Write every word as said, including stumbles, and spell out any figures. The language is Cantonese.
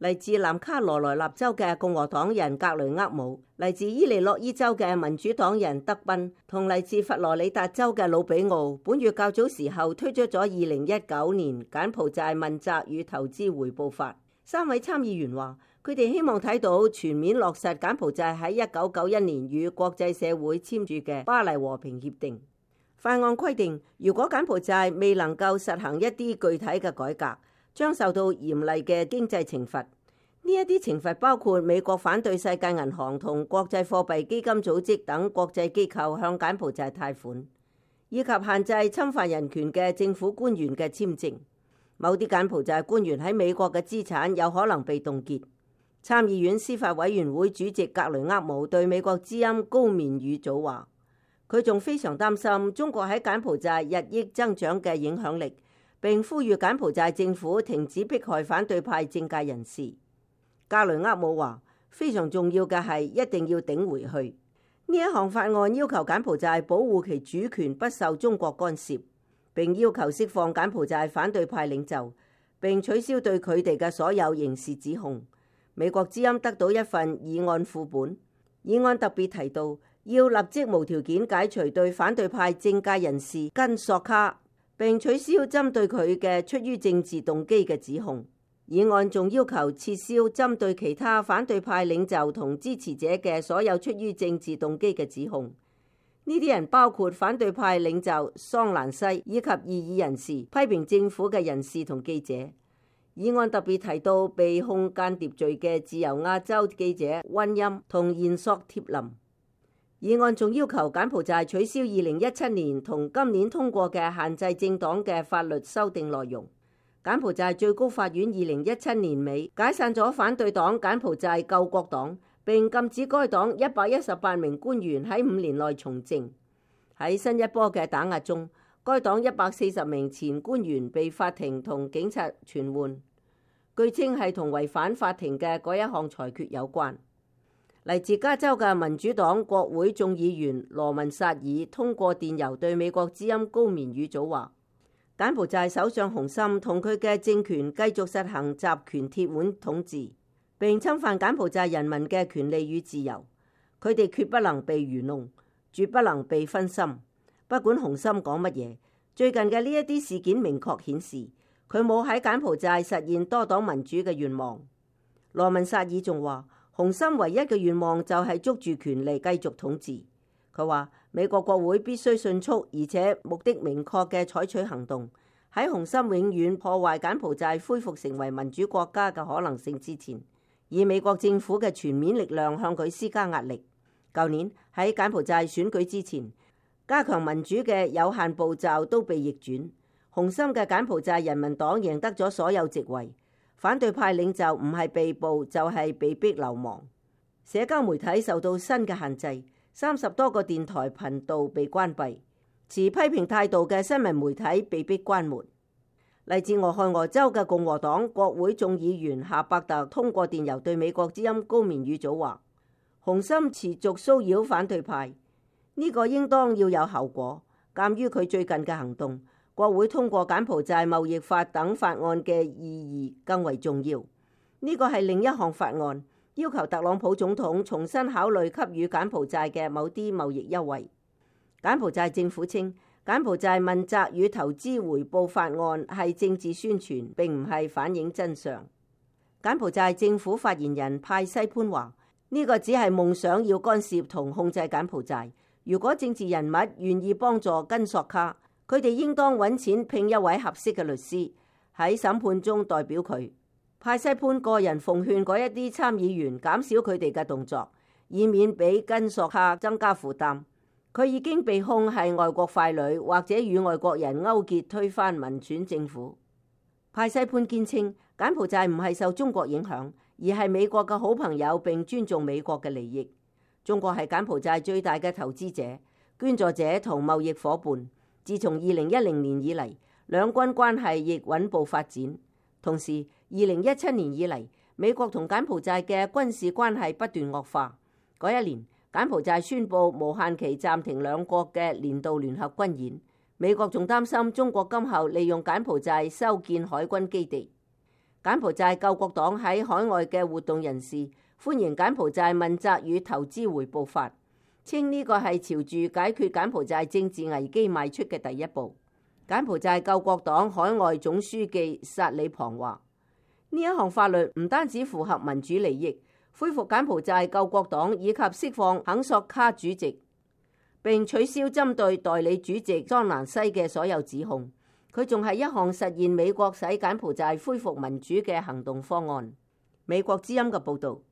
嚟自南卡羅來納州嘅共和黨人格雷厄姆，嚟自伊利諾伊州嘅民主黨人德賓，同嚟自佛羅里達州嘅魯比奧，本月較早時候推出咗二零一九年柬埔寨問責與投資回報法。三位參議員話，佢哋希望睇到全面落實柬埔寨喺一九九一年與國際社會簽署嘅巴黎和平協定。法案規定，如果柬埔寨未能夠實行一啲具體嘅改革，將受到嚴厲嘅經濟懲罰。呢一啲懲罰包括美國反對世界銀行同國際貨幣基金組織等國際機構向柬埔寨貸款，以及限制侵犯人權嘅政府官員嘅簽證。某啲柬埔寨官員喺美國嘅資產有可能被凍結。參議院司法委員會主席格雷厄姆對美國之音高棉語組話，佢仲非常擔心中國喺柬埔寨日益增長嘅影響力，並呼籲柬埔寨政府停止迫害反對派政界人士。格雷厄姆話，非常重要嘅係一定要頂回去。呢一項法案要求柬埔寨保護其主權不受中國干涉，並要求釋放柬埔寨反對派領袖，並取消對佢哋嘅所有刑事指控。美國之音得到一份議案副本，議案特別提到要立即無條件解除對反對派政界人士根索卡，並取消針對佢嘅出於政治動機嘅指控。議案仲要求撤銷針對其他反對派領袖同支持者嘅所有出於政治動機嘅指控。呢啲人包括反對派領袖桑蘭西以及異議人士、批評政府嘅人士同記者。議案特別提到被控間諜罪嘅自由亞洲記者溫欽同彥索貼林。議案仲要求柬埔寨取消二零一七年同今年通過嘅限制政黨嘅法律修訂內容。柬埔寨最高法院二零一七年尾解散咗反對黨柬埔寨救國黨，並禁止該黨一百一十八名官員喺五年內從政。喺新一波嘅打壓中，該黨一百四十名前官員被法庭同警察傳喚，據稱係同違反法庭嘅嗰一項裁決有關。嚟自加州嘅民主黨國會眾議員羅文薩爾通過電郵對美國之音高棉語組話，柬埔寨首相洪森同佢嘅政權繼續實行集權鐵腕統治，並侵犯柬埔寨人民嘅權利與自由。佢哋決不能被愚弄，絕不能被分心。不管洪森講乜嘢，最近嘅呢一啲事件明確顯示，佢冇喺柬埔寨實現多黨民主嘅願望。羅文薩爾仲話，洪森唯一嘅願望就係捉住權力繼續統治。佢話美國國會必須迅速而且目的明確嘅採取行動，喺洪森永遠破壞柬埔寨恢復成為民主國家嘅可能性之前，以美國政府嘅全面力量向佢施加壓力。舊年喺柬埔寨選舉之前，加強民主嘅有限步驟都被逆轉，洪森嘅柬埔寨人民黨贏得咗所有席位，反對派領袖唔係被捕就係被逼流亡，社交媒體受到新嘅限制。三十多個電台頻道被關閉，持批評態度嘅新聞媒體被逼關門。嚟自俄亥俄州嘅共和黨國會眾議員夏伯特通過電郵對美國之音高棉語組話，洪森持續騷擾反對派，呢、這個應當要有後果。鑑於佢最近嘅行動，國會通過柬埔寨貿易法等法案嘅意義更為重要。呢、這個係另一項法案，要求特朗普總統重新考慮給予柬埔寨嘅某啲貿易優惠。柬埔寨政府稱，柬埔寨問責與投資回報法案係政治宣傳，並唔係反映真相。柬埔寨政府發言人派西潘話，呢個只係夢想要干涉同控制柬埔寨。如果政治人物願意幫助根索卡，佢哋應當揾錢聘一位合適嘅律師喺審判中代表佢。派西潘個人奉勸嗰一啲參議員減少佢哋嘅動作，以免俾根索卡增加負擔。佢已經被控係外國傀儡，或者與外國人勾結推翻民選政府。派西潘堅稱，柬埔寨唔係受中國影響，而係美國嘅好朋友，並尊重美國嘅利益。中國係柬埔寨最大嘅投資者、捐助者同貿易夥伴。自從二零一零年以嚟，兩軍關係亦穩步發展。同時，二零一七年以嚟，美國同柬埔寨嘅軍事關係不斷惡化。嗰一年，柬埔寨宣布無限期暫停兩國嘅年度聯合軍演。美國仲擔心中國今後利用柬埔寨修建海軍基地。 柬埔寨救國黨喺海外嘅活動人士歡迎柬埔寨問責與投資回報法，稱呢個係朝住解決柬埔寨政治危機邁出嘅第一步。柬埔寨救國黨海外總書記薩里龐話：呢一項法律唔單止符合民主利益，恢復柬埔寨救國黨以及釋放肯索卡主席，並取消針對代理主席莊蘭西嘅所有指控。佢仲係一項實現美國使柬埔寨恢復民主嘅行動方案。美國之音嘅報導。